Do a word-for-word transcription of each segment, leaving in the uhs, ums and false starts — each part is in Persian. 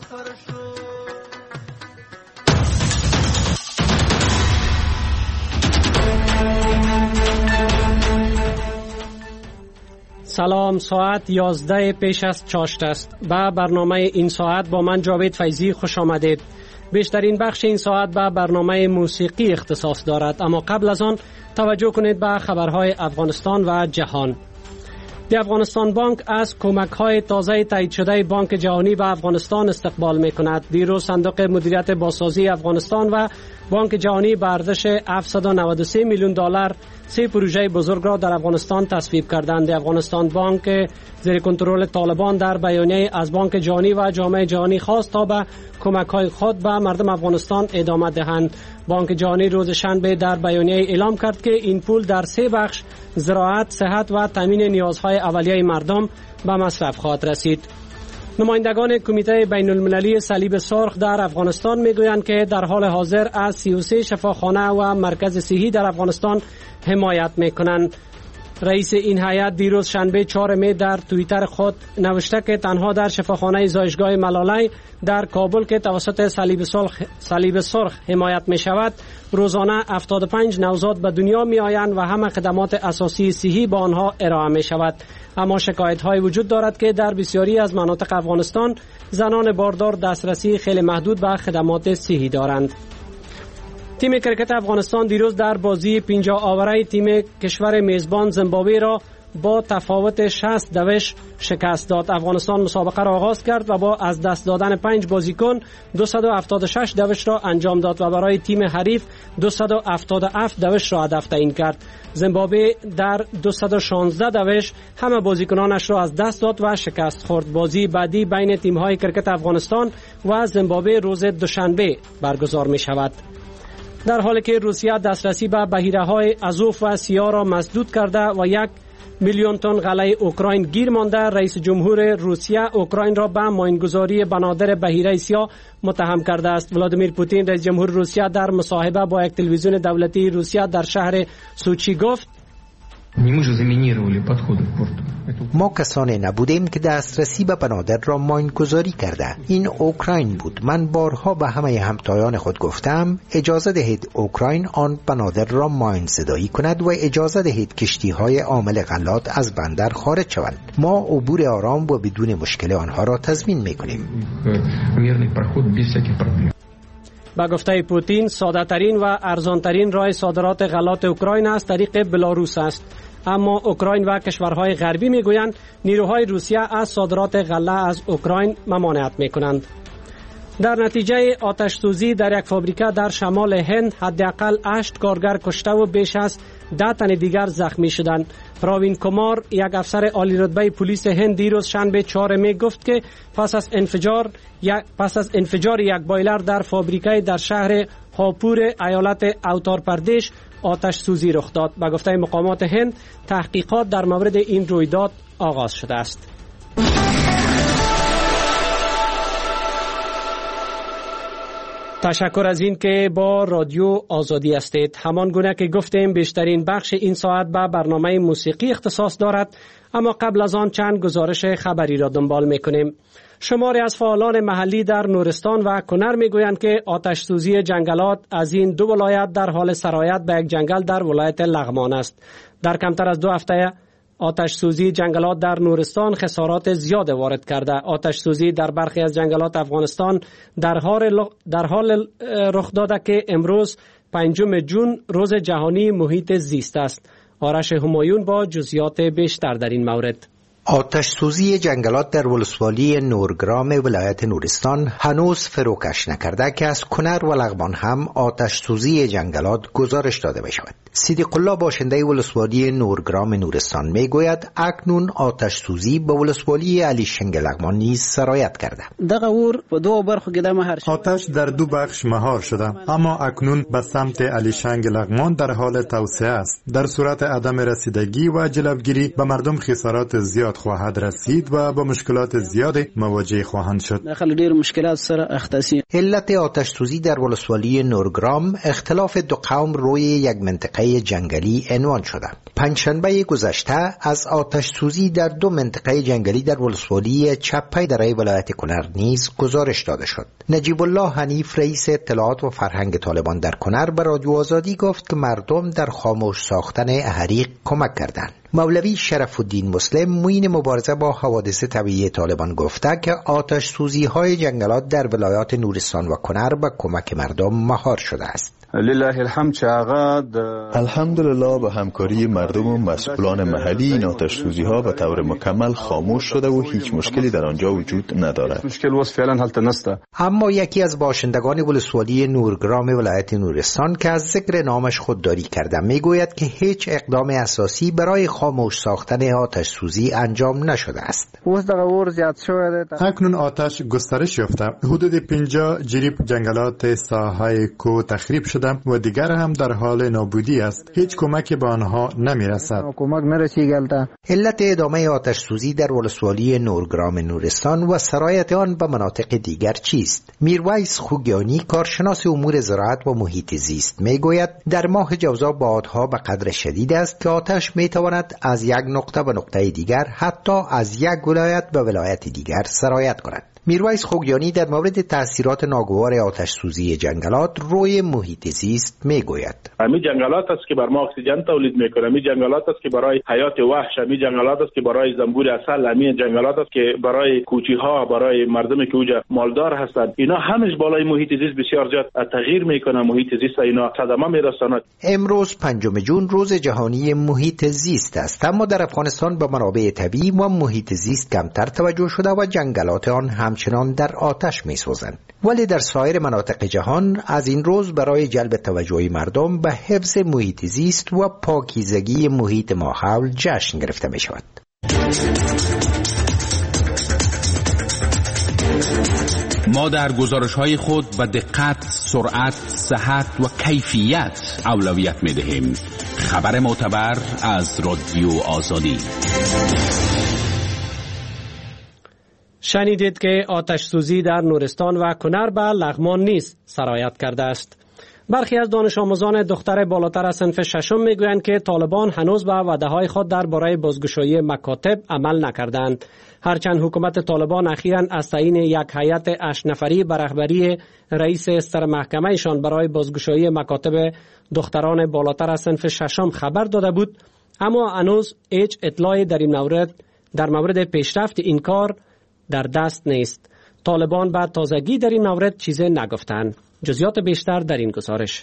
سلام، ساعت یازده پیش از چاشت است. به برنامه این ساعت با من جاوید فیضی خوش آمدید. بیشترین بخش این ساعت به برنامه موسیقی اختصاص دارد، اما قبل از آن توجه کنید به خبرهای افغانستان و جهان. دی افغانستان بانک از کمک‌های تازه تایید شده بانک جهانی به افغانستان استقبال می‌کند. دیروز صندوق مدیریت بازسازی افغانستان و بانک جهانی به ارزش هفتصد و نود و سه میلیون دلار سه پروژه بزرگ را در افغانستان تصویب کردند. دی افغانستان بانک زیر کنترل طالبان در بیانیه از بانک جهانی و جامعه جهانی خواست تا به کمک‌های خود به مردم افغانستان ادامه دهند. بانک جهانی روز شنبه در بیانیه اعلام کرد که این پول در سه بخش زراعت، صحت و تامین نیازهای اولیه مردم به مصرف خواهد رسید. نمایندگان کمیته بین المللی صلیب سرخ در افغانستان میگویند که در حال حاضر از سی و سه شفاخانه و مرکز صحی در افغانستان حمایت میکنند. رئیس این هیئت دیروز شنبه چهار می در توییتر خود نوشته که تنها در شفاخانه زایشگاه ملالای در کابل که توسط صلیب سرخ صلیب سرخ حمایت می شود روزانه هفتاد و پنج نوزاد به دنیا می آیند و همه خدمات اساسی صحی با آنها ارائه می شود. اما شکایت های وجود دارد که در بسیاری از مناطق افغانستان زنان باردار دسترسی خیلی محدود به خدمات صحی دارند. تیم کرکت افغانستان دیروز در بازی پنجاه آوره تیم کشور میزبان زیمبابوه را با تفاوت شصت دوش شکست داد. افغانستان مسابقه را آغاز کرد و با از دست دادن پنج بازیکن دویست و هفتاد و شش دوش را انجام داد و برای تیم حریف دویست و هفتاد و هفت دوش را هدف تعیین کرد. زیمبابوه در دویست و شانزده دوش همه بازیکنانش را از دست داد و شکست خورد. بازی بعدی بین تیم‌های کرکت افغانستان و زیمبابوه روز دوشنبه برگزار می شود. در حالی که روسیه دسترسی به بحیره‌های آزوف و سیاه را مسدود کرده و یک میلیون تن غله اوکراین گیر مانده، رئیس جمهور روسیه اوکراین را به ماینگذاری بنادر بحیره سیاه متهم کرده است. ولادیمیر پوتین رئیس جمهور روسیه در مصاحبه با یک تلویزیون دولتی روسیه در شهر سوچی گفت: ما کسانی نبودیم که دسترسی به بنادر را ماینگذاری کرده. این اوکراین بود. من بارها به همه همتایان خود گفتم اجازه دهید اوکراین آن بنادر را ماین زدایی کند و اجازه دهید کشتی های حامل غلات از بندر خارج شوند. ما عبور آرام و بدون مشکل آنها را تضمین میکنیم. با گفته پوتین ساده ترین و ارزان ترین راه صادرات غلات اوکراین از طریق بلاروس است. اما اوکراین و کشورهای غربی میگویند نیروهای روسیه از صادرات غله از اوکراین ممانعت میکنند. در نتیجه آتش سوزی در یک فابریکه در شمال هند حداقل هشت کارگر کشته و بیش از ده تن دیگر زخمی شدند. پراوین کمار، یک افسر عالی رتبه پلیس هند دیروز شنبه چهار می گفت که پس از انفجار یک پس از انفجار یک بایلر در فابریکه در شهر هاپور ایالت اوتار پردیش آتش سوزی رخ داد. به گفته مقامات هند تحقیقات در مورد این رویداد آغاز شده است. تشکر از این که با رادیو آزادی هستید. همان گونه که گفتیم بیشترین بخش این ساعت به برنامه موسیقی اختصاص دارد، اما قبل از آن چند گزارش خبری را دنبال میکنیم. شماری از فعالان محلی در نورستان و کنر میگویند که آتش سوزی جنگلات از این دو ولایت در حال سرایت به یک جنگل در ولایت لغمان است. در کمتر از دو هفته آتش سوزی جنگلات در نورستان خسارات زیاد وارد کرده. آتش سوزی در برخی از جنگلات افغانستان در حال در حال رخ داده که امروز پنجم جون روز جهانی محیط زیست است. آرش همایون با جزئیات بیشتر در این مورد. آتش سوزی جنگلات در ولسوالی نورگرام ولایت نورستان هنوز فروکش نکرده که از کنر و لغمان هم آتش سوزی جنگلات گزارش داده بشود. صدیق الله باشنده ولسوالی نورگرام نورستان میگوید اکنون آتش سوزی به ولسوالی علی شنگ لغمان نیز سرایت کرده. دغه اور په دوه برخو کې د مهار شد. آتش در دو بخش مهار شده، اما اکنون به سمت علی شنگ لغمان در حال توسعه است. در صورت عدم رسیدگی و جلوگیری به مردم خسارات زیاد خواهد رسید و با مشکلات زیاد مواجه خواهند شد. داخل ډیر مشکلات سره اختصاصی. علت آتش سوزی در ولسوالی نورگرام اختلاف دو قوم روی یک منطقه جنگلی عنوان شده. پنجشنبه گذشته از آتش سوزی در دو منطقه جنگلی در ولسوالی چپه درای ولایت کنر نیز گزارش داده شد. نجیب الله حنیف رئیس اطلاعات و فرهنگ طالبان در کنر به رادیو آزادی گفت که مردم در خاموش ساختن حریق کمک کردند. مولوی شرف الدین مسلم معین مبارزه با حوادث طبیعی طالبان گفته که آتش سوزی های جنگلات در ولایات نورستان و کنر به کمک مردم مهار شده است. لله الحمد چې هغه د الحمدلله به همکاری مردم و مسئولان محلی این آتش سوزی ها به طور مکمل خاموش شده و هیچ مشکلی در آنجا وجود ندارد. مشکل واسه فعلا هلته نسته. اما یکی از باشندگان ولسوالی نورگرام ولایت نورستان که از ذکر نامش خودداری کرده میگوید که هیچ اقدام اساسی برای خاموش ساختن آتش سوزی انجام نشده است. اکنون آتش گسترش یافته. حدود پنجاه جریب جنگلات ساحه کو تخریب شده و دیگر هم در حال نابودی است. هیچ کمکی به آنها نمی رسد. علت ادامه آتش سوزی در ولسوالی نورگرام نورستان و سرایت آن به مناطق دیگر چیست؟ میرویس خوگیانی کارشناس امور زراعت و محیط زیست می گوید در ماه جوزا بادها به قدر شدید است که آتش می تواند از یک نقطه به نقطه دیگر حتی از یک ولایت به ولایت دیگر سرایت کند. میرویس خوگیانی در مورد تأثیرات ناگوار آتش سوزی جنگلات روی محیط زیست میگوید. همین جنگلات است که بر ما اکسیژن تولید میکنه، همین جنگلات است که برای حیات وحش، همین جنگلات است که برای زنبور عسل، همین جنگلات است که برای کوچی ها، برای مردمی که اونجا مالدار هستند، اینا همش بالای محیط زیست بسیار زیاد تغییر میکنه. محیط زیست اینا صدمه میرساند. امروز پنجم جون روز جهانی محیط زیست است، اما در افغانستان به منابع طبیعی و محیط زیست کمتر توجه شده و جنگلات آن همچنان در آتش میسوزند. ولی در سایر مناطق جهان از این روز برای جلب توجه مردم به حفظ محیط زیست و پاکیزگی محیط ماحول جشن گرفته می شود. ما در گزارش‌های خود به دقت، سرعت، صحت و کیفیت اولویت می‌دهیم. خبر معتبر از رادیو آزادی. شنیدید که آتش سوزی در نورستان و کنر به لغمان نیز سرایت کرده است. برخی از دانش آموزان دختر بالاتر از صنف ششم میگویند که طالبان هنوز به وعده‌های خود درباره بازگشایی مکاتب عمل نکردند. هرچند حکومت طالبان اخیراً از تعیین یک هیئت هشت نفری به رهبری رئیس استر محکمه‌شان برای بازگشایی مکاتب دختران بالاتر از صنف ششم خبر داده بود، اما هنوز هیچ اطلاعی در این مورد در مورد پیشرفت این کار در دست نیست. طالبان به تازگی در این مورد چیزی نگفتند. جزئیات بیشتر در این گزارش.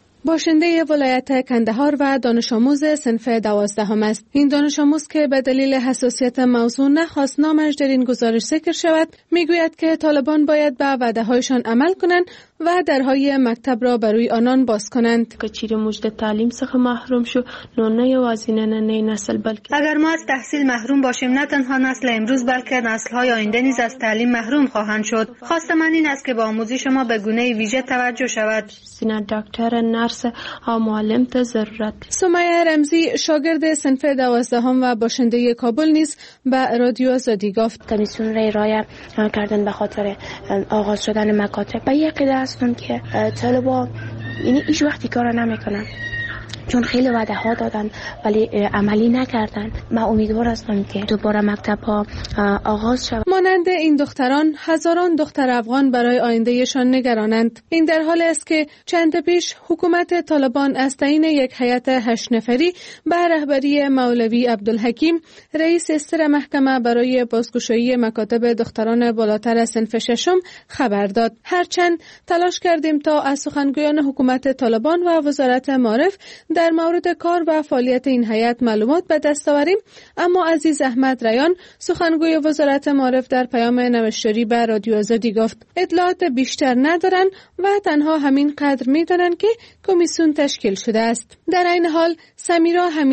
باشنده ولایت کندهار و دانش آموز صنف دوازدهم است. این دانش آموز که به دلیل حساسیت موضوع نخواست نامش در این گزارش ذکر شود، میگوید که طالبان باید به وعده‌هایشان عمل کنند و درهای مکتب را برای آنان باز کنند. که چیرې موږ د تعلیم څخه محروم شو، نو نه یوازې نننی نسل بلکه اگر ما از تحصیل محروم باشیم، نه تنها نسل امروز بلکه نسل‌های آینده نیز از تعلیم محروم خواهند شد. خواست من این است که با آموزش ما به گونه ویژه توجه شود. سینه دکتر، نرس او معلم ته ضرورت. سمیه رمزی شاگرد صنف دوازدهم و باشنده کابل نیز به رادیو آزادی گفت کمیسیون را رعایت کردن به خاطر آغاز شدن مکاتب و یک قضیه هستن که طلبا یعنی هیچ وقتی کار نمیکنن، چون خیلی وعده ها دادن ولی عملی نکردن. من امیدوار هستم که دوباره مکتب ها آغاز شود. مانند این دختران هزاران دختر افغان برای آیندهشان نگرانند. این در حالی است که چند پیش حکومت طالبان از تعیین یک هیئت هشت نفری به رهبری مولوی عبدالحکیم رئیس استر محکمه برای بازگشایی مکاتب دختران بالاتر از صنف ششم خبر داد. هرچند تلاش کردیم تا از سخنگویان حکومت طالبان و وزارت معارف در مورد کار و فعالیت این هیئت معلومات به دست آوریم، اما عزیز احمد ریان سخنگوی وزارت معارف در پیام نوشتاری به رادیو آزادی گفت اطلاعات بیشتر ندارند و تنها همین قدر می‌دانند که کمیسیون تشکیل شده است. در این حال سمیرا حمیدی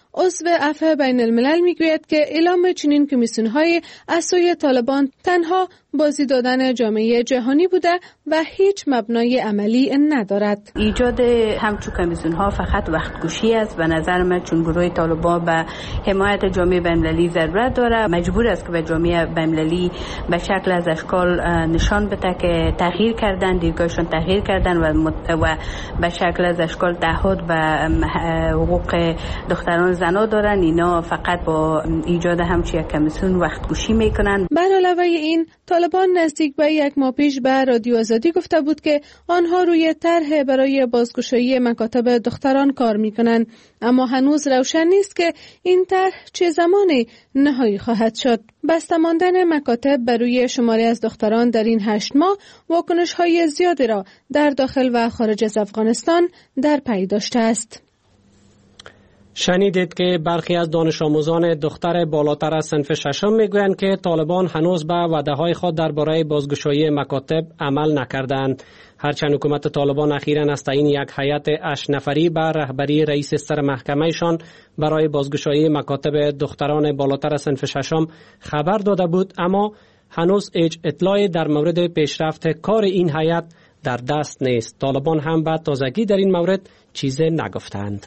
عضو عفو بین الملل میگوید که اعلام چنین کمیسیون‌های از سوی طالبان تنها بازی دادن جامعه جهانی بوده و هیچ مبنای عملی ندارد. ایجاد همچون کمیسیون‌ها فقط وقت کشی است و نظر من، چون گروه طالبان به حمایت جامعه بین‌المللی ضرورت داره، مجبور است که به جامعه بین‌المللی به شکل از اشکال نشان بده که تغییر کردن، دیدگاهشون تغییر کردن و و به شکل از اشکال تعهد به حقوق دختران زنا دارن. اینا فقط با ایجاد همچین کمیسیون وقت کشی میکنن. بر علاوه این، طالبان نزدیک به یک ماه پیش به رادیو آزادی گفته بود که آنها روی طرح برای بازگشایی مکاتب دختران کار میکنند، اما هنوز روشن نیست که این طرح چه زمانی نهایی خواهد شد. بسته ماندن مکاتب بر روی شماری از دختران در این هشت ماه واکنش‌های زیادی را در داخل و خارج از افغانستان در پی داشته است. شنیدید که برخی از دانش آموزان دختر بالاتر از صنف ششم میگویند که طالبان هنوز به وعده‌های خود درباره بازگشایی مکاتب عمل نکردند. هرچند حکومت طالبان اخیراً از تعیین یک هیئت هشت نفری به رهبری رئیس سر محکمهشان برای بازگشایی مکاتب دختران بالاتر از صنف ششم خبر داده بود، اما هنوز هیچ اطلاعی در مورد پیشرفت کار این هیئت در دست نیست. طالبان هم به تازگی در این مورد چیزی نگفتند.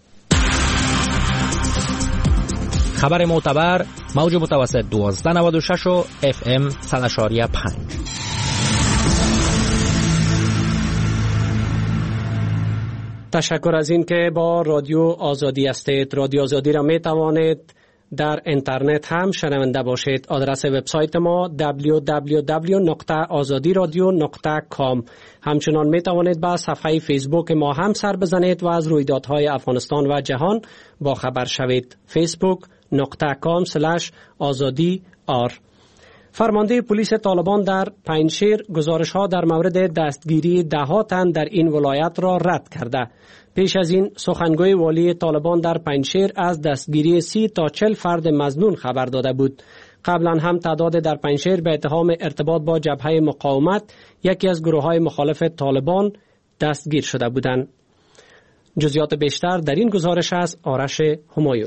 خبر معتبر، موج متوسط دوازده نود و شش و اف ام صد و پنج. تشکر از این که با رادیو آزادی هستید. رادیو آزادی را می توانید در اینترنت هم شنونده باشید. آدرس وبسایت ما دبلیو دبلیو دبلیو نقطه آزادی رادیو نقطه کام. همچنان می توانید با صفحه فیسبوک ما هم سر بزنید و از رویدادهای افغانستان و جهان با خبر شوید. فیسبوک نقطه کام سلش آزادی آر. فرمانده پلیس طالبان در پنجشیر گزارش ها در مورد دستگیری ده ها تن در این ولایت را رد کرده. پیش از این سخنگوی والی طالبان در پنجشیر از دستگیری سی تا چل فرد مظنون خبر داده بود. قبلا هم تعداد در پنجشیر به اتهام ارتباط با جبهه مقاومت، یکی از گروه های مخالف طالبان، دستگیر شده بودند. جزئیات بیشتر در این گزارش از آرش همایون.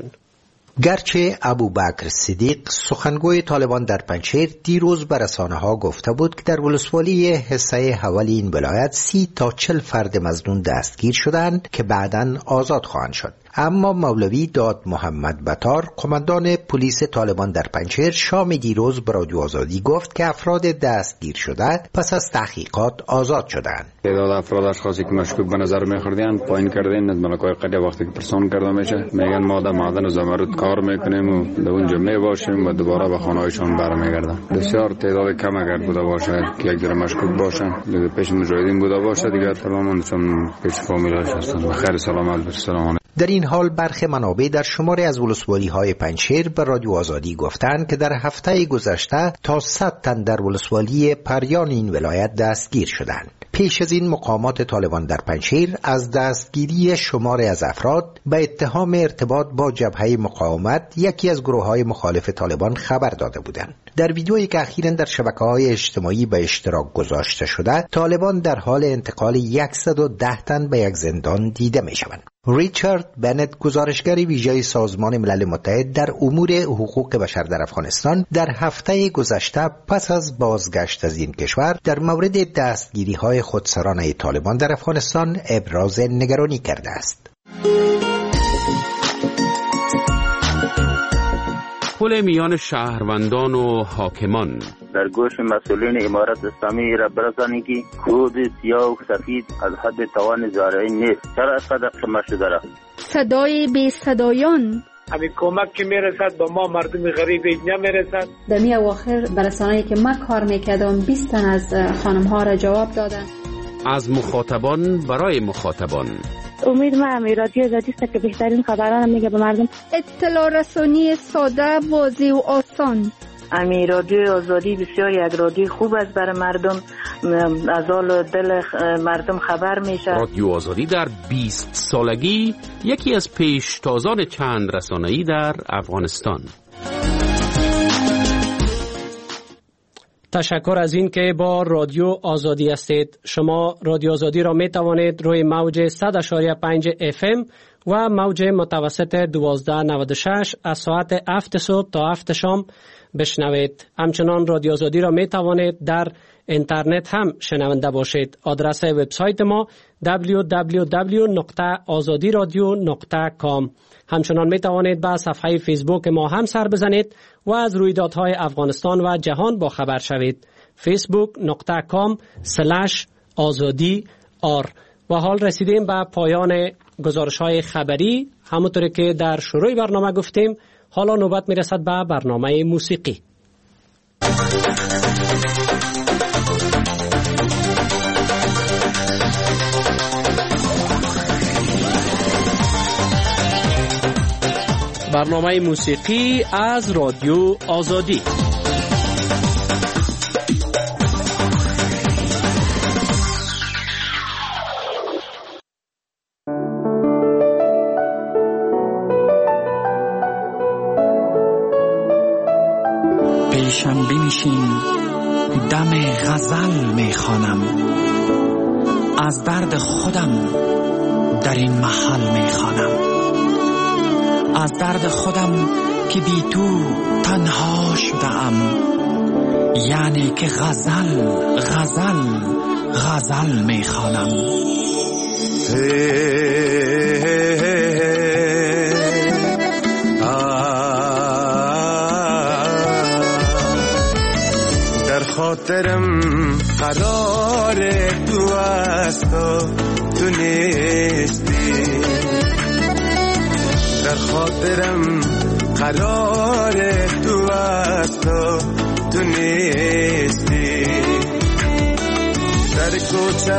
گرچه ابوبکر صدیق سخنگوی طالبان در پنجشیر دیروز به رسانه‌ها گفته بود که در ولسوالی حصه حوالی این ولایت سی تا چل فرد مظنون دستگیر شدند که بعداً آزاد خواهند شد، اما مولوی داد محمد بطار، قماندان پلیس طالبان در پنجشیر، شام دیروز به رادیو آزادی گفت که افراد دستگیر شده پس از تحقیقات آزاد شدند. تعداد افراد اشخاصی که مشکوک به نظر می‌خوردند پایین کردن از ملکای قریه وقتی که پرسان کرده میشه، میگن ما در معدن و زمرد کار میکنیم و در اونجا میباشیم و دوباره به خانه‌هایشان برمیگردن. بسیار تعداد کم اگر بوده باشه که یک جور مشکوک باشن، دیگه پیش مجاهدین بوده باشه، دیگه تماما چون پیش فامیلش هستن. خیر سلامت برسلام. در این حال برخی منابع در شماری از ولسوالی‌های پنجشیر به رادیو آزادی گفتند که در هفته گذشته تا صد تن در ولسوالی پریان این ولایت دستگیر شدند. پیش از این مقامات طالبان در پنجشیر از دستگیری شماری از افراد به اتهام ارتباط با جبهه مقاومت، یکی از گروه‌های مخالف طالبان، خبر داده بودند. در ویدیویی که اخیراً در شبکه‌های اجتماعی به اشتراک گذاشته شده، طالبان در حال انتقال صد و ده تن به یک زندان دیده می‌شوند. ریچارد بنت، گزارشگر ویژه سازمان ملل متحد در امور حقوق بشر در افغانستان، در هفته گذشته پس از بازگشت از این کشور در مورد دستگیری‌های خودسرانه طالبان در افغانستان ابراز نگرانی کرده است. پل میان شهروندان و حاکمان. در گوش مسئولین امارت اسلامی را برسانی که کود سیاه و سفید از حد توان زارعی نیست. چرا اسقدر قمه شده را؟ صدای بی صدایان. همین کمک که میرسد با ما مردم غریب نمیرسد. در می اواخر برسانه‌ای که من کار میکردم بیست تن از خانم ها را جواب دادن. از مخاطبان برای مخاطبان. امید ما امی رادیو آزادی است که بهترین خبران میگه به مردم. اطلاع رسانی ساده، واضح و آسان. امی رادیو آزادی بسیار یک رادیو خوب است برای مردم، از حال دل مردم خبر میشه. رادیو آزادی در بیست سالگی یکی از پیشتازان چند رسانه‌ای در افغانستان. تشکر از این که با رادیو آزادی هستید. شما رادیو آزادی را می توانید روی موج صد و پنج اف ام و موج متوسط دوازده نود و شش از ساعت هفت صبح تا هفت شام بشنوید. همچنان رادیو آزادی را می توانید در اینترنت هم شنونده باشید. آدرس وبسایت ما دبلیو دبلیو دبلیو نقطه آزادی رادیو نقطه کام. همچنان می توانید به صفحه فیسبوک ما هم سر بزنید و از رویدادهای افغانستان و جهان با خبر شوید. فیسبوک نقطه کام سلش آزادی آر. و حال رسیدیم به پایان گزارش های خبری. همونطوری که در شروع برنامه گفتیم، حالا نوبت می رسد به برنامه موسیقی. برنامه موسیقی از رادیو آزادی. پیشم بنشین، دم غزل میخوانم، از درد خودم در این محل میخوانم، از درد خودم که بی تو تنها شدم، یعنی که غزل غزل غزل میخوانم. در خاطرم قرار تو است و تو نیستی، در خاطرم قرار تو است و تو نیستی، در کوچه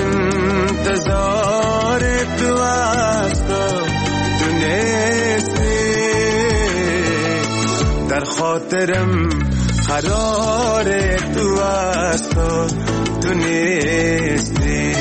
انتظار تو است و تو نیستی، در خاطرم قرار تو است و تو نیستی.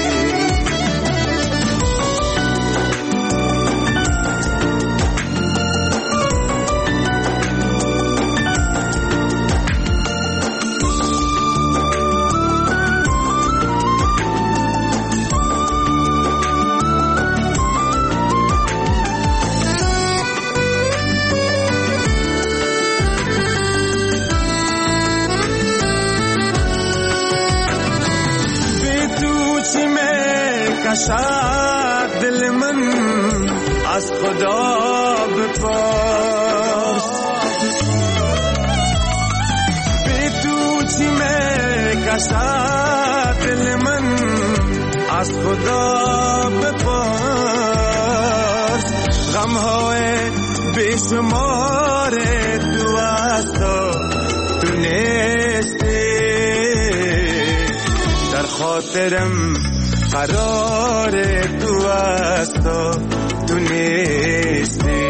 شاید دل من از خدا بپرس، بی تو چی میکشد دل من از خدا بپرس، غمهای بی شمار تو است و تو نیستی، در خاطرم قرار تو است و تو نیستی.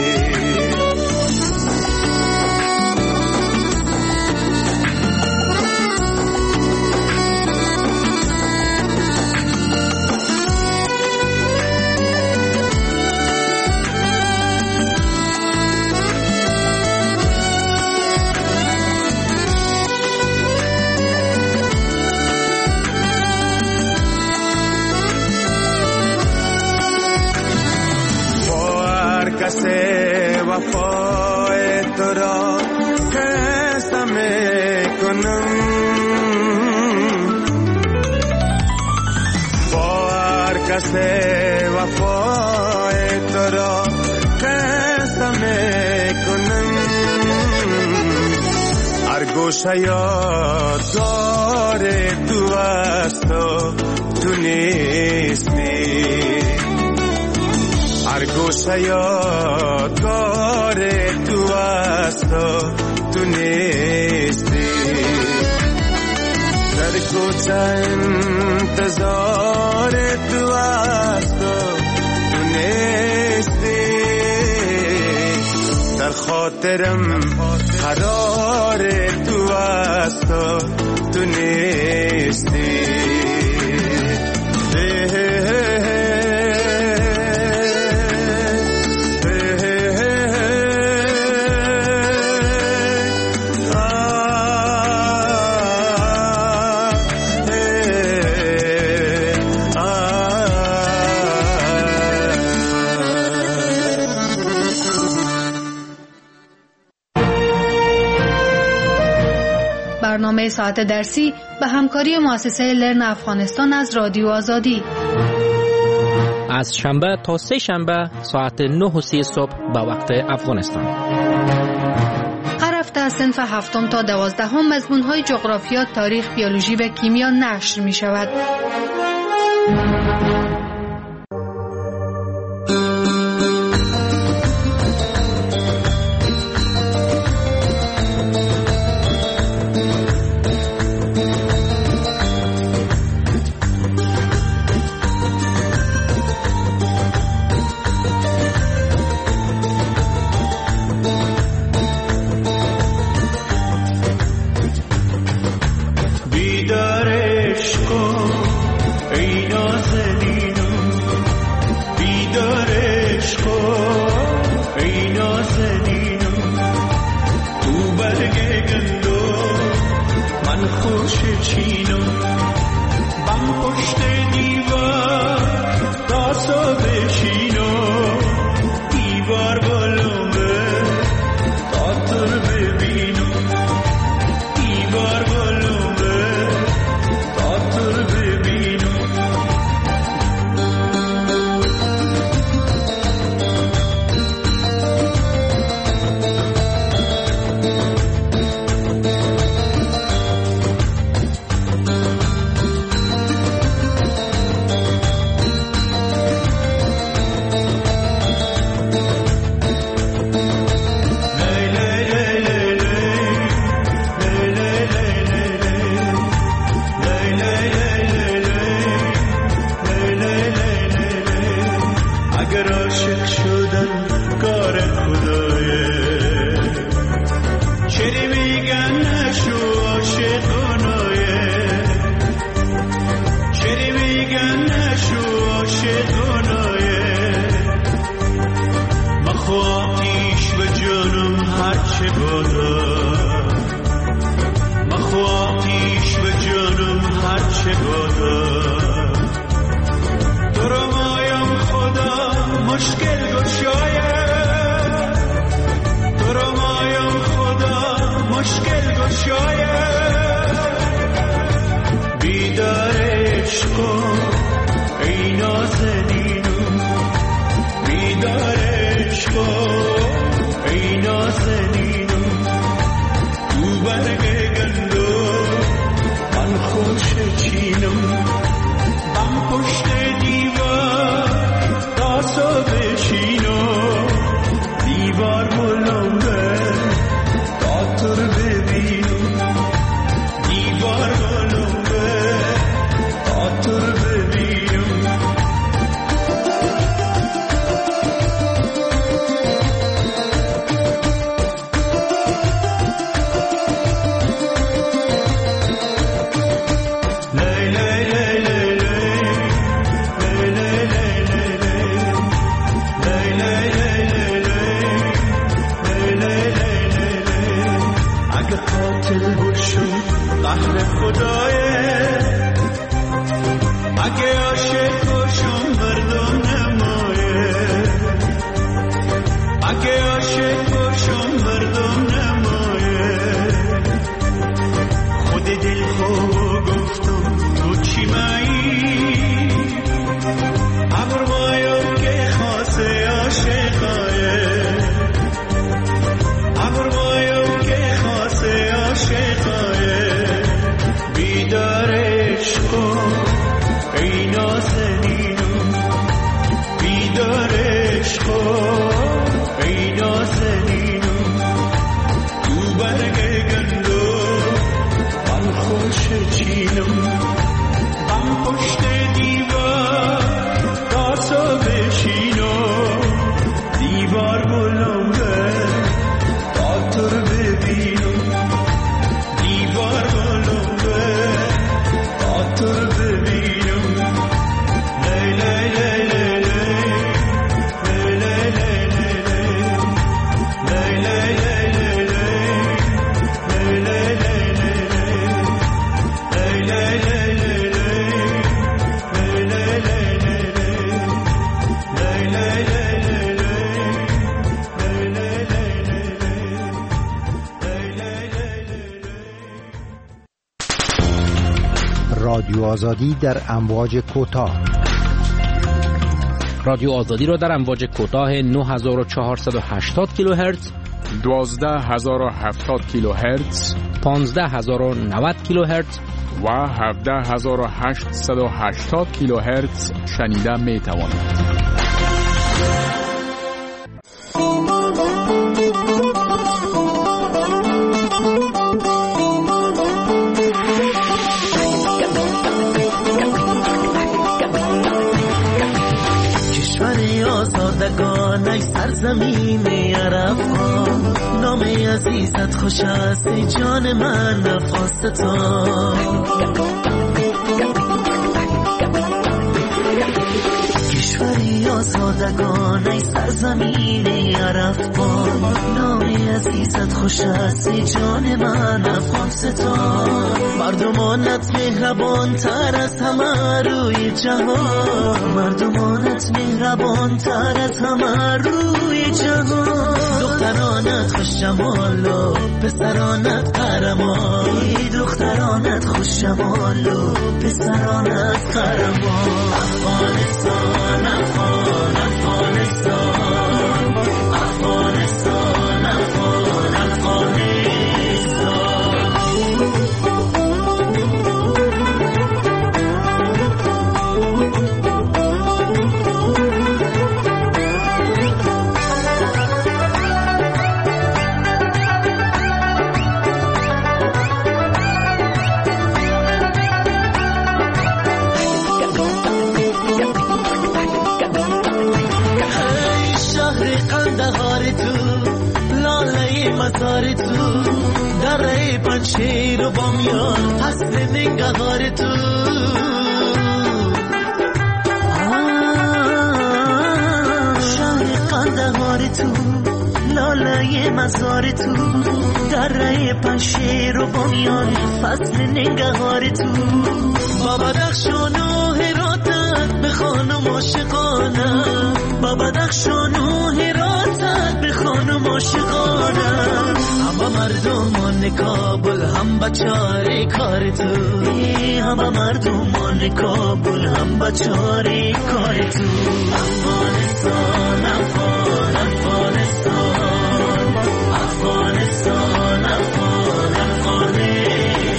کسی وفای تو را کیسه میکنم، با هر کسی وفای تو را کیسه میکنم، هر گوشه یادگار تو است و تو نیستی، هر گوشه یادگار تو است و تو نیستی، در کوچه انتظار تو است و تو نیستی، در خاطرم قرار تو است و تو نیستی. برنامه ساعت درسی به همکاری مؤسسه لرن افغانستان از رادیو آزادی. از شنبه تا سه شنبه ساعت نه و سی صبح به وقت افغانستان. هر هفته از صنف هفتم تا دوازدهم مضمون‌های جغرافیا، تاریخ، بیولوژی و کیمیا نشر می شود. رادیو آزادی در امواج کوتاه. رادیو آزادی را در امواج کوتاه نه هزار و چهارصد و هشتاد کیلوهرتز، دوازده هزار و هفتاد کیلوهرتز، پانزده هزار و نود کیلوهرتز و هفده هزار و هشتصد و هشتاد کیلوهرتز شنیده می توانید. آزادگان سرزمین عرفان، نام عزیزت خوش است ای جان من نفاستان. کشوری آزادگان ای سرزمین عرفان، نام عزیزت خوش است ای جان من افغانستان. مردمانت مهربان تر از همه روی جهان، مردمانت مهربان تر از همه روی جهان. دخترانت خوش جمال و پسرانت قهرمان، دخترانت خوش جمال و پسرانت قهرمان. افغانستان افغان افغانستان افغانستان افغان افغانستان. مزار تو دره پنشیر و بامیان، حسن نگهار تو. شهر قندهار تو، لاله مزار تو دره پنشیر و بامیان، فصل نگهار تو. بابا دخشان و هراتت به خانم عاشقانه، بابا دخشان و هراتت به خانم عاشقانه. همه مردمان کابل هم بچاره کار تو، همه مردمان کابل هم بچاره کار تو. افغانستان افغان افغانستان افغانستان افغان افغانستان.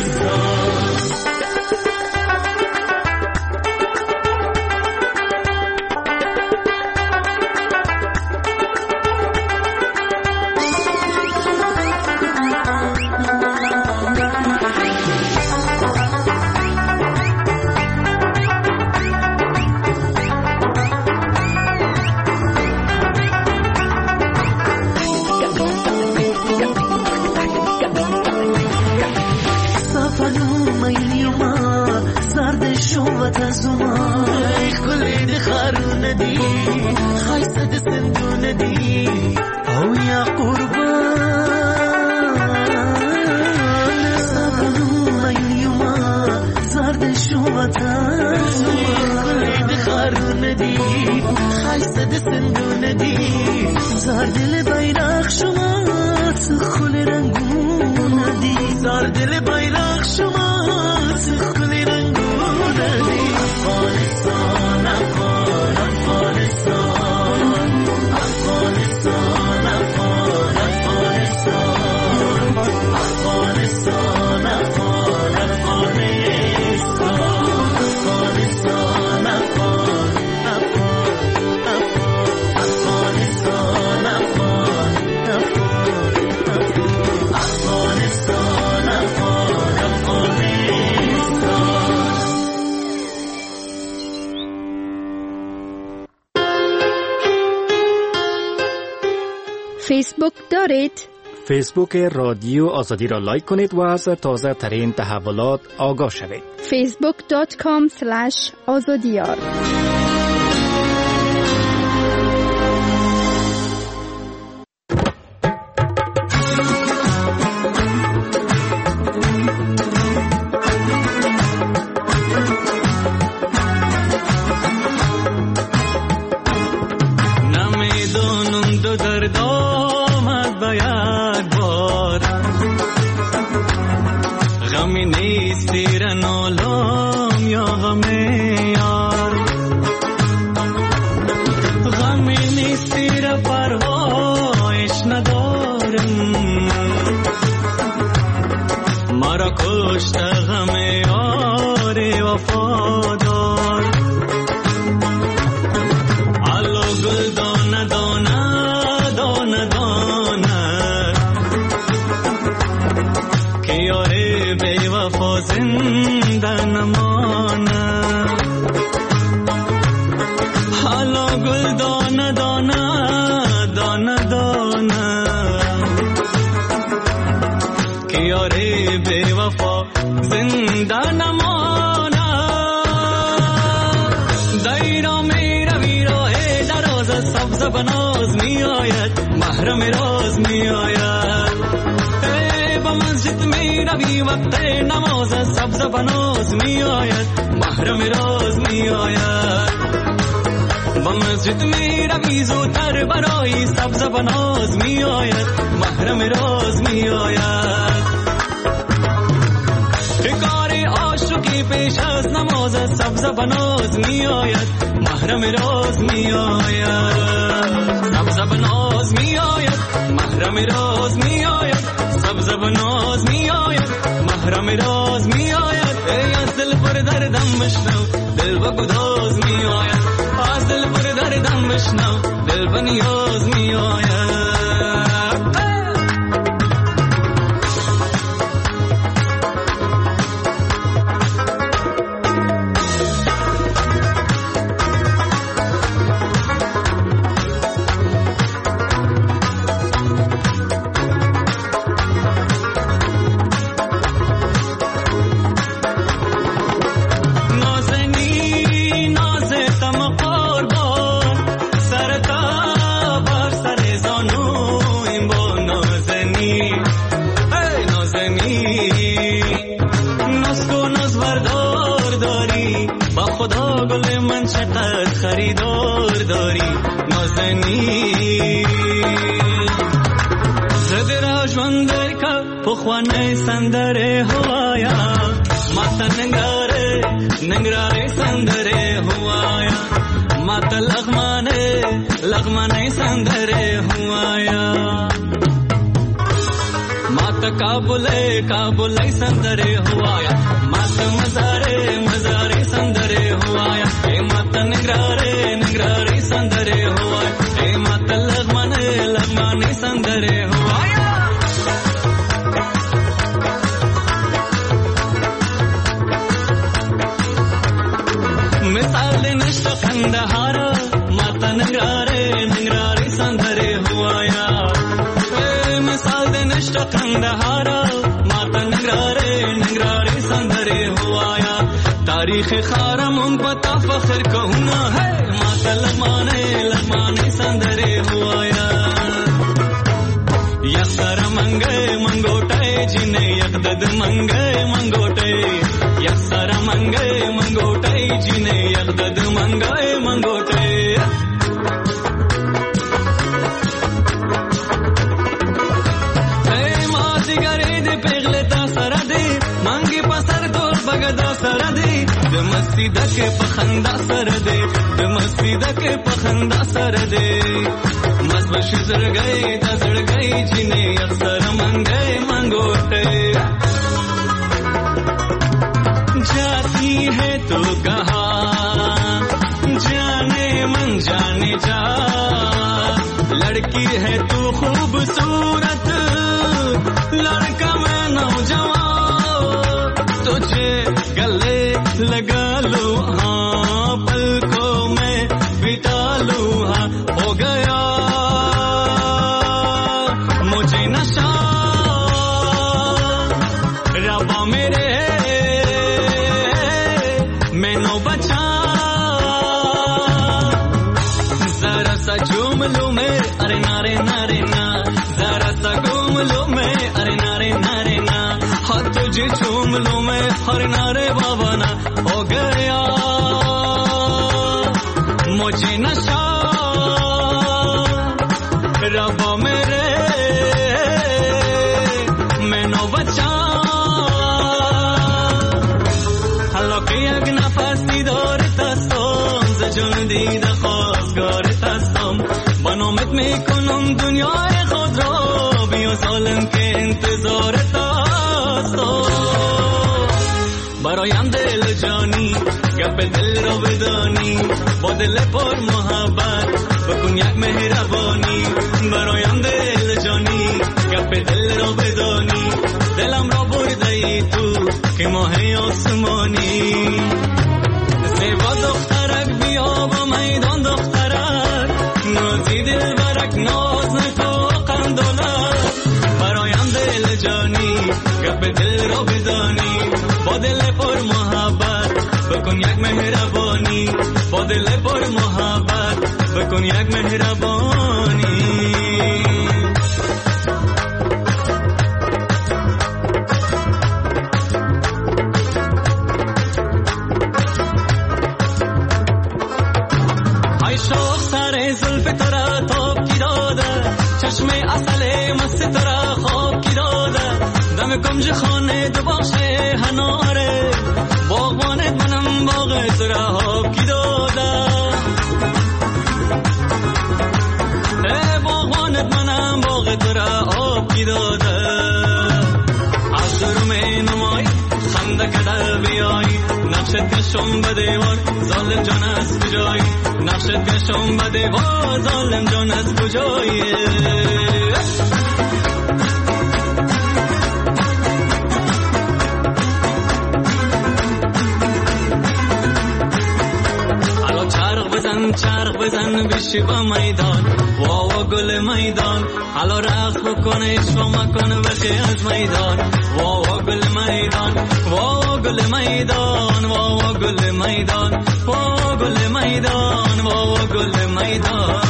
فیسبوک دارید؟ فیسبوک رادیو آزادی را لایک کنید و از تازه ترین تحولات آگاه شوید. فیسبوک دات کام اسلش آزادیار. غم یار غم نیستی را پرهایش ندارم مرا کشت غم یار وفادار علو گل دانه دانه دانه دانه که یار بی وفا زنده نمانه علو گل دانه دانه دانه دانه که یار بی وفا زنده نمانه دیرا میره ویراه دراز سبز بناز می آید محرم راز می آید با مسجد می روی وقت نماز سبز بناز می آید محرم راز می آید با مسجد می روی زودتر برای سبز بناز می آید محرم راز می آید کاری عاشقی پیش از نماز سبز بناز می آید محرم راز می آید سبز بناز می آید محرم راز می آید سبز بناز می آید محرم راز می آید ای از دل پر دردم بشنو دل با گداز می آید از دل پر دردم بشنو دل با نیاز می آید خریدار داری نازنی زد را ژوندر کا پخوانه سندره هوایا ماتا ننگاره ننگراره سندره هوایا ماتا لغمانه لغمانه سندره هوایا ماتا کابله کابله سندره هوایا ماتا مزاره مزاره سندره هوایا ماتا نگراره نگراره سندره هوایا ماتا لغمانه لغمانه سندره هوایا مثال نشت قندهارا ماتا نگراره نگراره سندره هوایا مثال نشت قندهارا ماتا نگراره نگراره سندره هوایا تاریخ خارمون پتا فخر کهونا ہے ماتا لغمانے لغمانے سندرے ہوایا یک سر منگے منگوٹے جنہیں یک دد منگے منگوٹے یک سر منگے منگوٹے جنہیں یک دد منگے منگوٹے اے ماتی گرے دے پیغلے تا سر دے مانگی پسر دور بگدا سر دے د مستی دکه پخندا سر دے د مستی دکه پخندا سر دے مس بش زر گئے تا زڑ گئی جنے اکثر منگے منگوٹے جاتی ہے تو کہاں جانے من جانے جا لڑکی ہے تو خوبصورت لڑکا میں نوجوان تجھے گلے لگا لو ہاں پلکوں میں بٹا لو ہاں ہو گیا مجھے نشہ ربا میرے میں نو بچا ذرا سا جھوم لوں میں ارے نارے نارے نا ذرا سا گھوم لوں میں ارے نارے نارے نا ہاتھ تجھے چوم لوں میں ہر نارے بابا نا ہو گیا مجھے نشہ ربا میرے میں نو بچا ہلو کی اگنا نفس دیدارت هستم ز جان دیده خواستگارت هستم با نامت میکنم دنیای خود را بیا ظالم که انتظارت هستم برایم دل جانی گپ دل را بدانی با دل پر محبت بکن یک مهربانی برایم دل جانی گپ دل را بدانی دلم را برده ای تو که ماه آسمانی زیبا دخترک بیا با میدان دخترک نازی دل برک ناز نکو قندولک برایم دل جانی گپ دل را بدانی با دل پر محبت بکن یک مهربانی با دل پر محبت بکن یک مهربانی های شوق سر زلف ترا تاب کی داده چشم اصل مست ترا خواب کی داده دم کنج خانه دو باشه هناره باغبانت منم باغ ترا خواب کی داده ای باغبانت منم باغ ترا خواب کی داده از درم نمای خنده کده بیای نقشت کشم به دیوار ظالم جان از کجایی نقشت کشم به دیوار ظالم جان از کجایی الو چرخ بزن چرخ بزن بشی با میدان واوا گل میدان الو رقص بکن عشق مکن بخی از میدان واوا گل میدان واوا گل میدان واوا گل میدان واوا گل میدان واوا گل میدان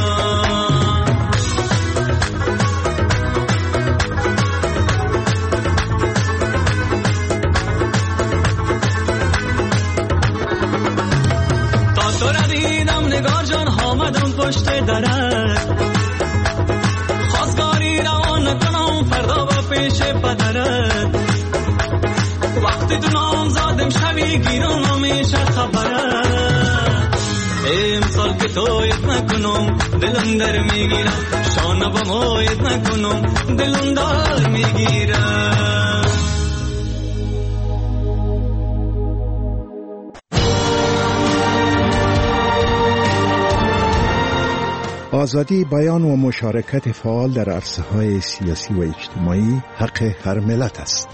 تا تو را دیدم نگار جان آمدم پشت درت خواستگاری روان نکنم فردا با پیش پدرت وقتی تو نام زادم شوی گیرم همیشه خبرت امسال که تویت نکنم دلم در میگیرم شانه با مویت نکنم دلم دار میگیرم آزادی بیان و مشارکت فعال در عرصه‌های سیاسی و اجتماعی حق هر ملت است.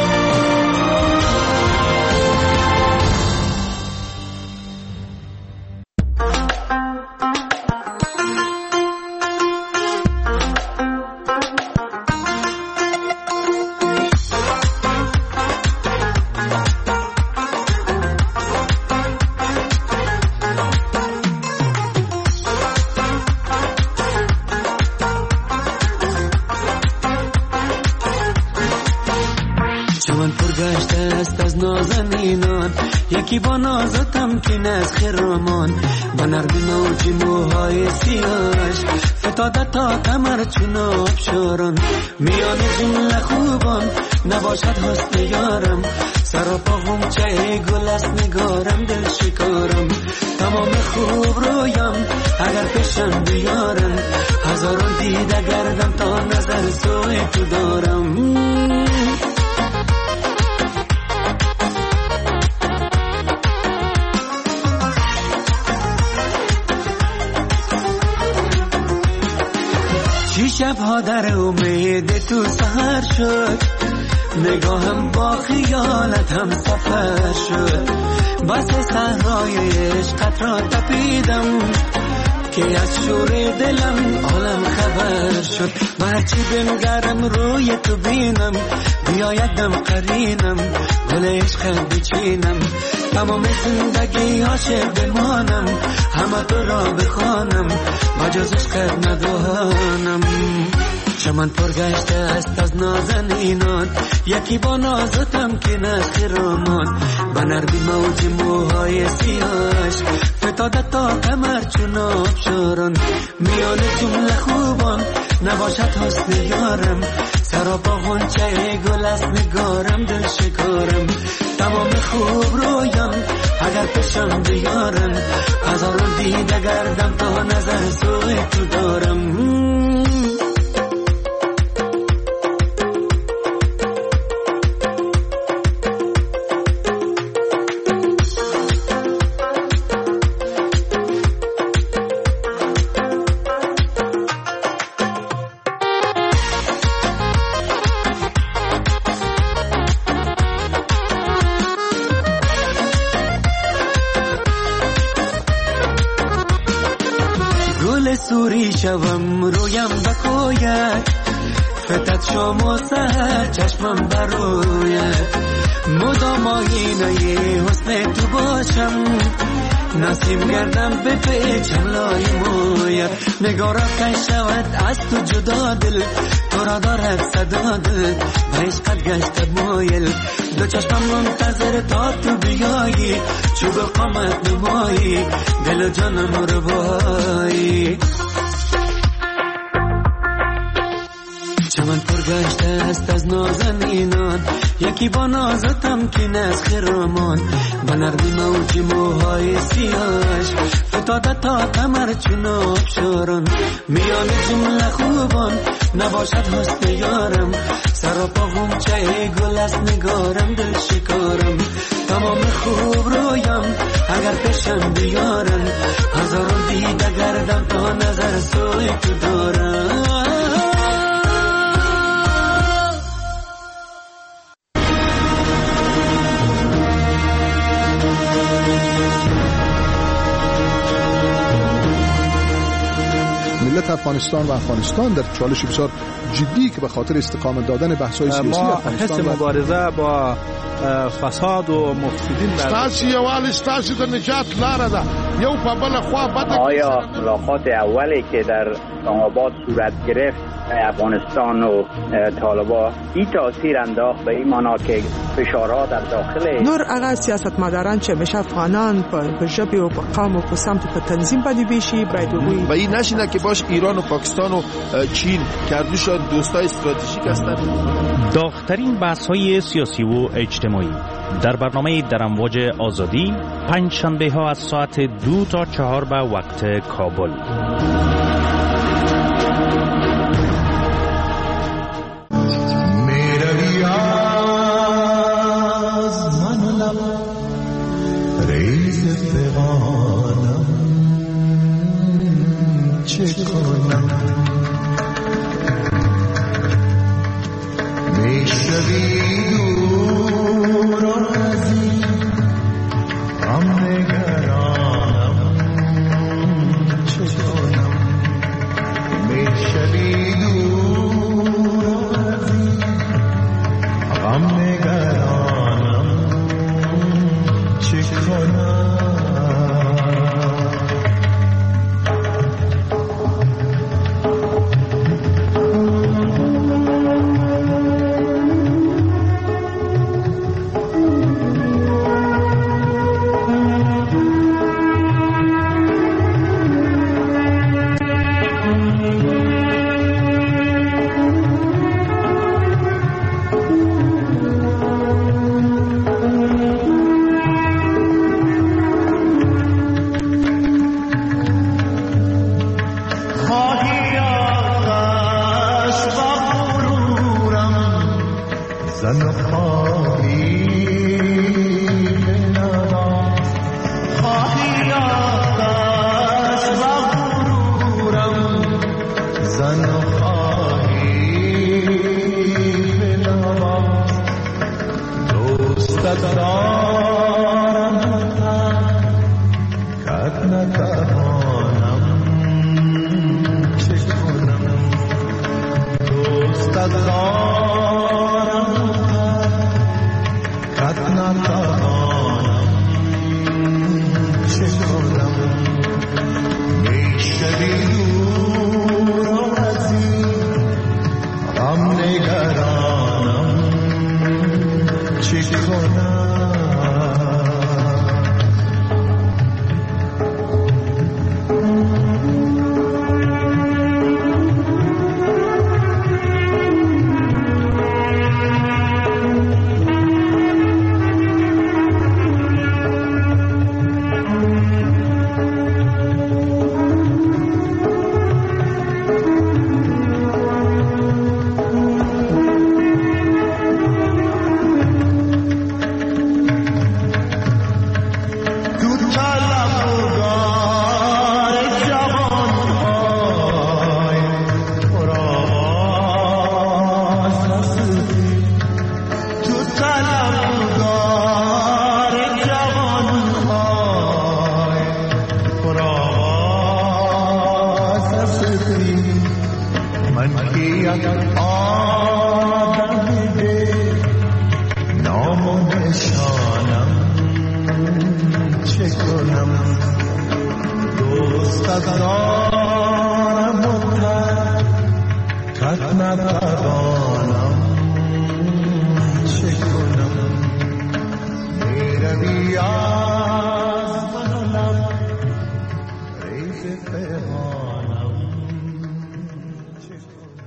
یکی با نازتم که از خرامان با نرمی موجی موهای سیاش فتاده تا کمر چون آبشاران میان جمله خوبان نباشد حسن یارم سر و پا غنچه گل است نگارم دل شکارم تمام خوب رویم اگر پیشم بیارم هزاران دیده گردم تا نظر سوی تو دارم شبها در امید تو سهر شد نگاهم با خیالت هم سفر شد بس صحرای عشقت را تپیدم که از شور دلم عالم خبر شد و هرچی بنگرم روی تو بینم بیایدم قرینم گل عشق بچینم تمام زندگی عاشق بمانم همه تو را بخوانم با جز عشقت ندانم چمن پرگشته است از نازنینان یکی با نازتم که نخرامان با نرمی موج موهای سیاش فتاده تا کمر چون آبشاران میان جمله خوبان نباشد حسن یارم سرا با غنچه گل است نگارم دل شکارم تمام خوب رویان اگر پیشم بیارن هزاران دیده گردم تا نظر سوی تو دارم. سوری شوم رویم بکوید فتت شما سهر چشمم بروید مدام آینه حسن تو باشم نسیم گردم به پیچم لای موید نگارا کن شود از تو جدا دل تو را دارد صدا دل به عشقت گشتد مایل دو چشمم منتظر تا تو بیایی چوب قامت نمایی دل و جانم رو بایی چمن پرگشته است از نازنینان یکی با نازتم که از خرامان با نرمی موجی موهای سیاهش فتاده تا کمر چون آبشاران میان جمله خوبان نباشد حسن یارم سراپا غنچه گل است نگارم دل شکارم تمام خوب رویم اگر پیشم بیارن هزاران دیده گردم تا نظر سوی تو دارم. ملت افغانستان و افغانستان در چالش بسیار جدی که به خاطر استقامت دادن بحث‌های سیاسی ما افغانستان حس مبارزه با فساد و مفسدین ستاسو یووالی ستاسو د نجات لاره ده یو په بل خوا بده. آیا ملاقات اولی که در اسلام آباد صورت گرفت افغانستان و طالبان این تاثیر انداخت به این معنا که فشارها در داخل نور هغه سیاستمداران چې همیشه افغانان په ژبې او په قوم او په سمت په تنظیم باندې بیشي باید وي و این نشینه که باش ایران و پاکستان و چین کردوشان دوستای استراتژیک هستند. داغ‌ترین بحث‌های سیاسی و اجتماعی در برنامه در امواج آزادی پنج شنبه ها از ساعت دو تا چهار به وقت کابل. طبیعت آدم ده نام و نشانم چه کنم دوست از دارم و ترک نتوانم چه کنم میروی از منم ریز پیمانم چه کنم.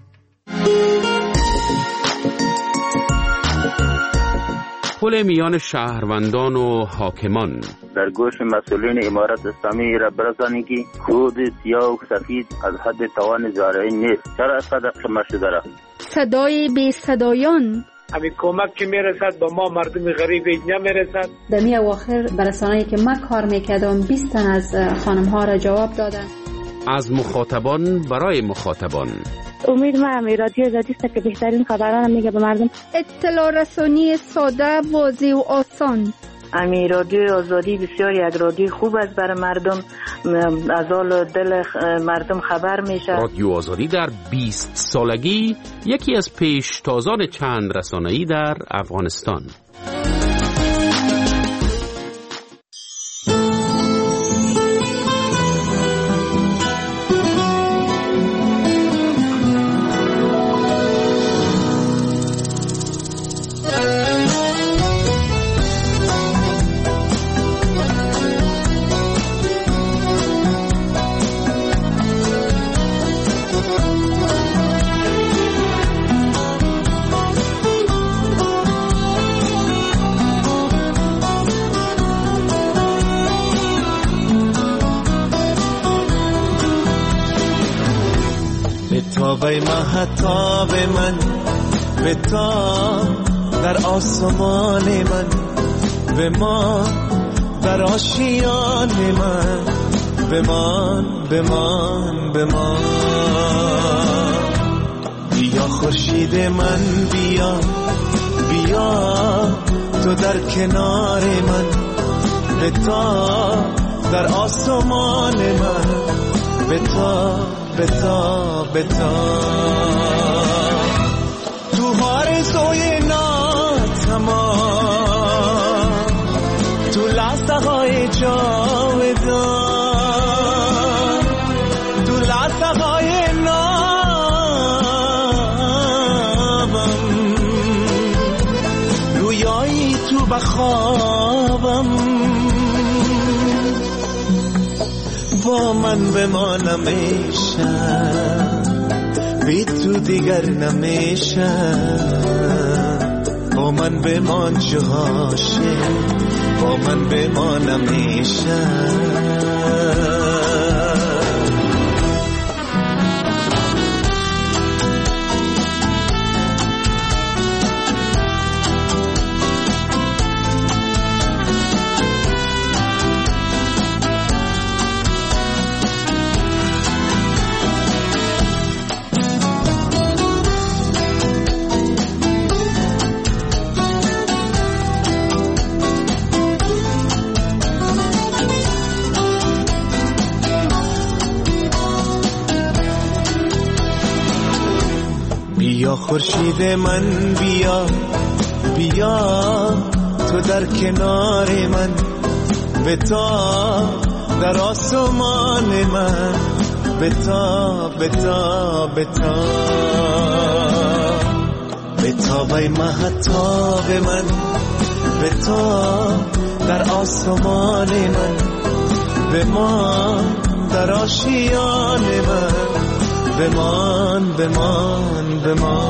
پل میان شهروندان و حاکمان. در گوش مسئولین امارت اسلامی را برسانید که خود سیاه و سفید از حد توان زارعین نیست. چرا اینقدر کم شده را؟ صدای بی صدایان. همین کمک که میرسد با ما مردم غریب نمیرسد. در می اواخر برسانه‌ای که من کار میکردم بیست تن از خانم ها را جواب دادن. از مخاطبان برای مخاطبان. امید ما رادیو آزادی است که بهترین خبران میگه به مردم. اطلاع رسانی ساده، واضح و آسان. امی رادیو آزادی بسیار یک رادیو خوب است برای مردم، از حال دل مردم خبر میشه. رادیو آزادی در بیست سالگی یکی از پیشتازان چند رسانه‌ای در افغانستان. به مهتاب من به تا در آسمان من به ما در آشیان من بمان بمان بمان بیا خورشید من بیا بیا تو در کنار من به تا در آسمان من به تا بتا بتا تو آرزوی ناتمام تو لحظه های جاودان تو لحظه های نابم رویایی تو بخوابم با من بمانم ایشم بی تو دیگر نمیشم با من بمان جهاشه با من بمانم ایشم بیا خورشید من بیا بیا تو در کنار من بتا در آسمان من بتا بتا بتا بتا بای مهتاب من بتا در آسمان من بمان در آشیان من بمان بمان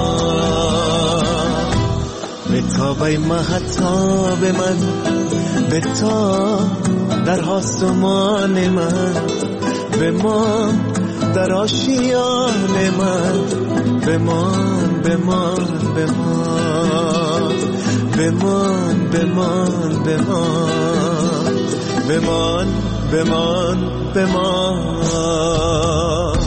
بمان بتابای مهتاب من بتا در آسمان من بمان در آشیان من بمان بمان بمان بمان بمان بمان بمان بمان بمان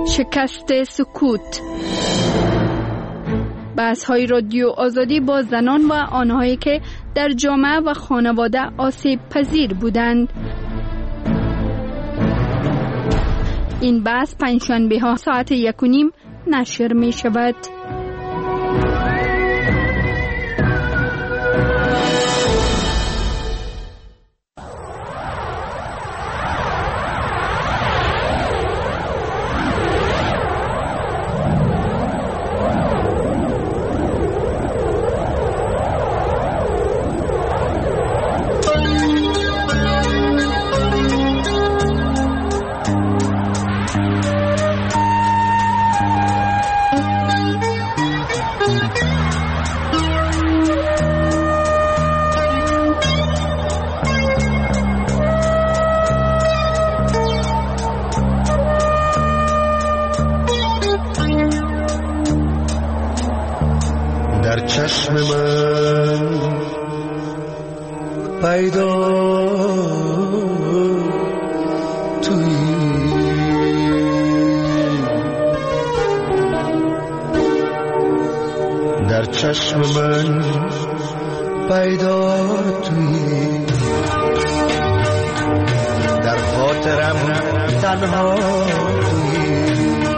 شکست سکوت. بحث های رادیو آزادی با زنان و آنهایی که در جامعه و خانواده آسیب پذیر بودند. این بحث پنجشنبه ها ساعت یک و نیم نشر می شود. در چشم من پیدا تویی، در چشم من پیدا تویی، در خاطرم تنها تویی،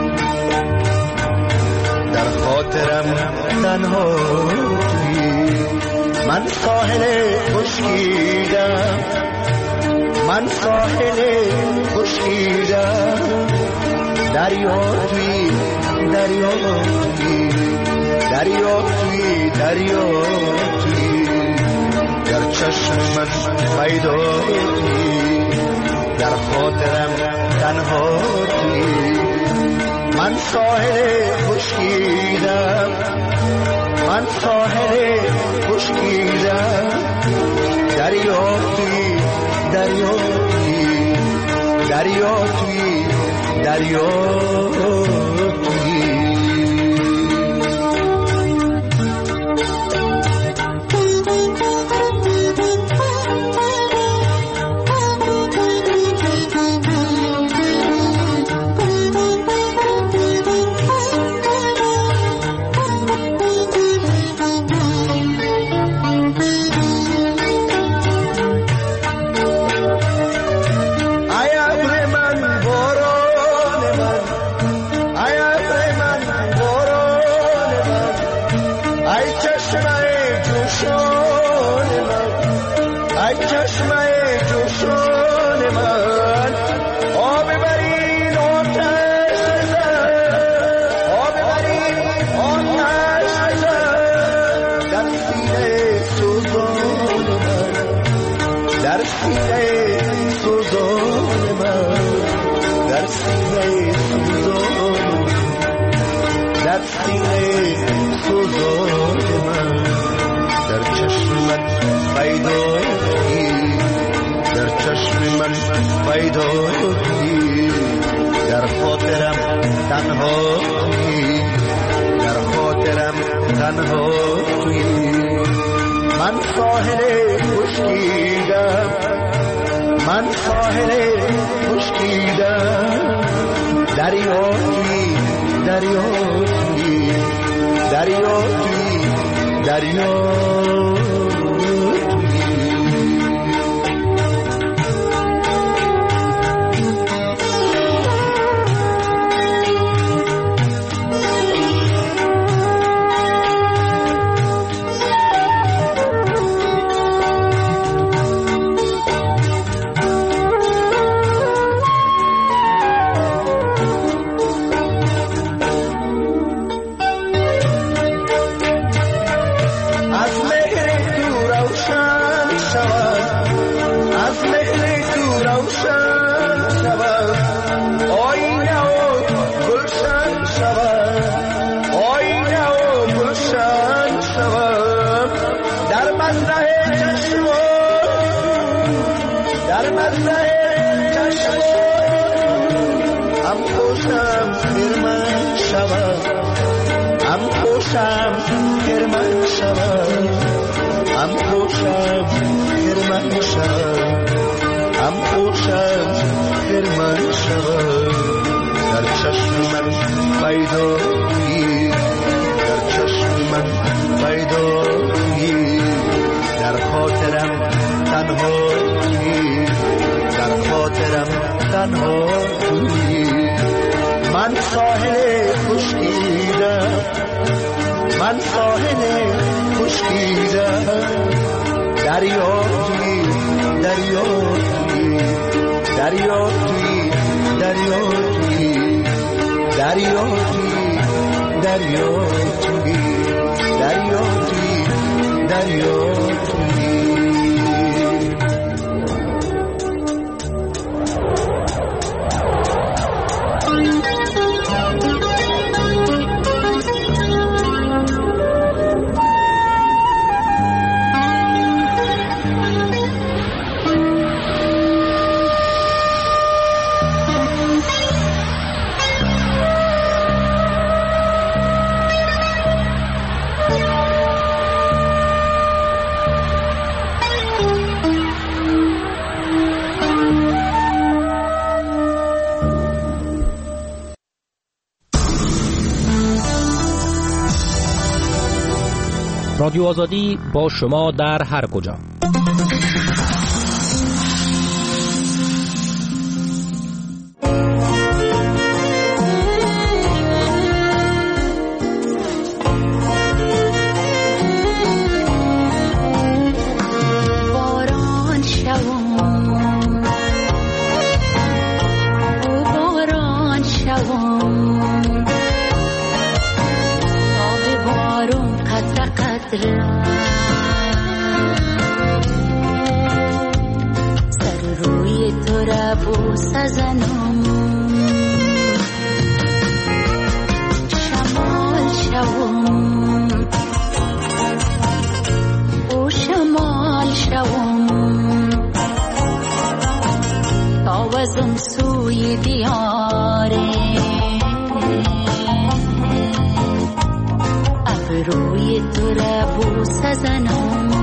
در خاطرم تنها تویی. من ساحل خشکیدم، من ساحل خشکیدم، دریا تویی، دریا تویی، دریا تویی، دریا تویی. در چشم من پیدا تویی، در خاطرم تنها تویی. من ساحل خشکیدم، من ساحل خشکیدم، دریا تویی، دریا تویی، دریا تویی، دریا تویی. در خاطرم تنها تویی، در خاطرم تنها تویی. من ساحل خشکیدم، من ساحل خشکیدم، دریا تویی، دریا تویی، دریا تویی، دریا در چشم من پیدایی، در چشم من پیدایی، در خاطرم تنهایی، در خاطرم تنهایی. من ساحل خشکیدم، من ساحل خشکیدم، دریا توی دریا توی دریا توی دریا توی دریا توی دریا توی دریا توی دریا توی. رادیو آزادی با شما در هر کجا. باران شوم، او باران شوم، آب بارون قطره قطره، سر روی تو را بوسه زنم، شمال شوم، او شمال شوم، تاوزم سوی دیاره، روی تو را بوسه زنم.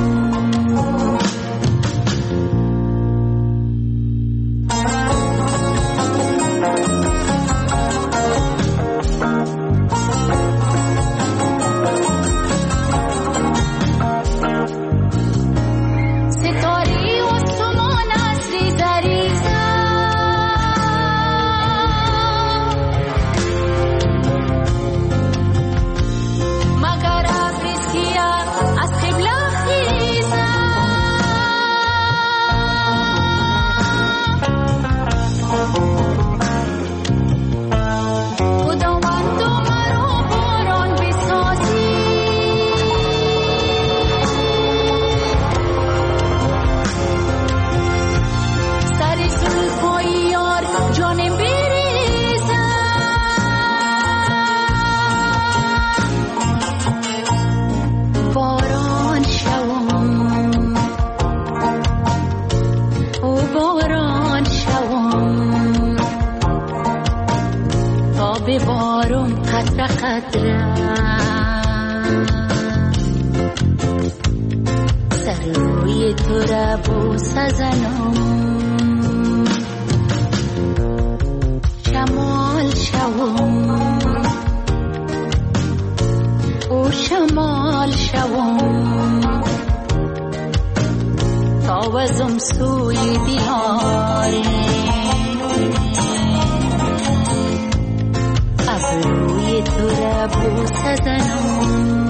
سر روی تو را بوسه زنم، شمال شوم، او شمال شوم، تاوزم سوی دیاره، روی تو را بوسه زنم.